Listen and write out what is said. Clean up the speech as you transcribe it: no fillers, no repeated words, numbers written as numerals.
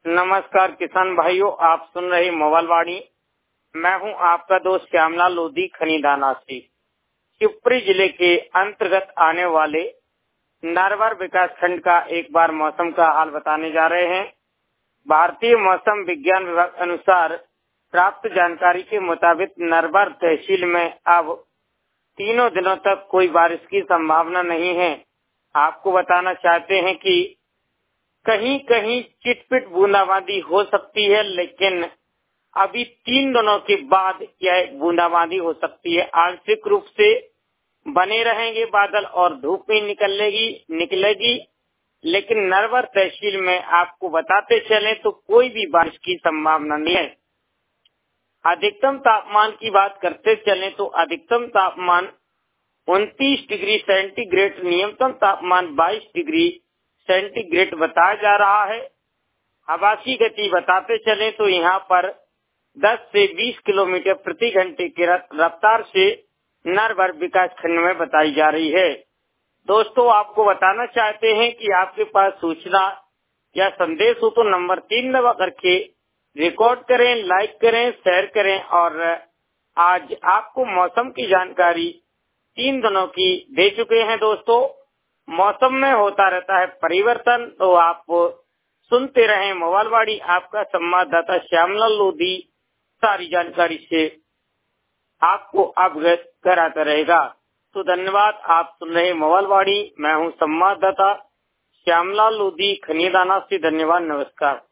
नमस्कार किसान भाइयों, आप सुन रहे मोबाइल वाणी। मैं हूं आपका दोस्त श्यामलाल लोधी खनीदाना से। शिवपुरी जिले के अंतर्गत आने वाले नारवर विकास खंड का एक बार मौसम का हाल बताने जा रहे हैं। भारतीय मौसम विज्ञान विभाग अनुसार प्राप्त जानकारी के मुताबिक नरवर तहसील में अब 3 दिनों तक कोई बारिश की संभावना नहीं है। आपको बताना चाहते हैं कि कहीं कहीं चिटपिट बूंदाबांदी हो सकती है, लेकिन अभी 3 दिनों के बाद यह बूंदाबांदी हो सकती है। आंशिक रूप से बने रहेंगे बादल और धूप भी निकलेगी, लेकिन नरवर तहसील में आपको बताते चले तो कोई भी बारिश की संभावना नहीं है। अधिकतम तापमान की बात करते चले तो अधिकतम तापमान 29 डिग्री सेंटीग्रेड, न्यूनतम तापमान 22 डिग्री सेंटीग्रेड बताया जा रहा है। हवा की गति बताते चले तो यहाँ पर 10 से 20 किलोमीटर प्रति घंटे की रफ्तार से नरवर विकास खंड में बताई जा रही है। दोस्तों, आपको बताना चाहते हैं कि आपके पास सूचना या संदेश हो तो नंबर 3 दबा करके रिकॉर्ड करें, लाइक करें, शेयर करें। और आज आपको मौसम की जानकारी 3 दिनों की दे चुके हैं। दोस्तों, मौसम में होता रहता है परिवर्तन, तो आप सुनते रहें मोबाइल वाणी। आपका संवाददाता श्यामलाल लोधी सारी जानकारी से आपको अवगत कराता रहेगा। तो धन्यवाद। आप सुन रहे मोबाइल वाणी। मैं हूं संवाददाता श्यामलाल लोधी खनीदाना से। धन्यवाद, नमस्कार।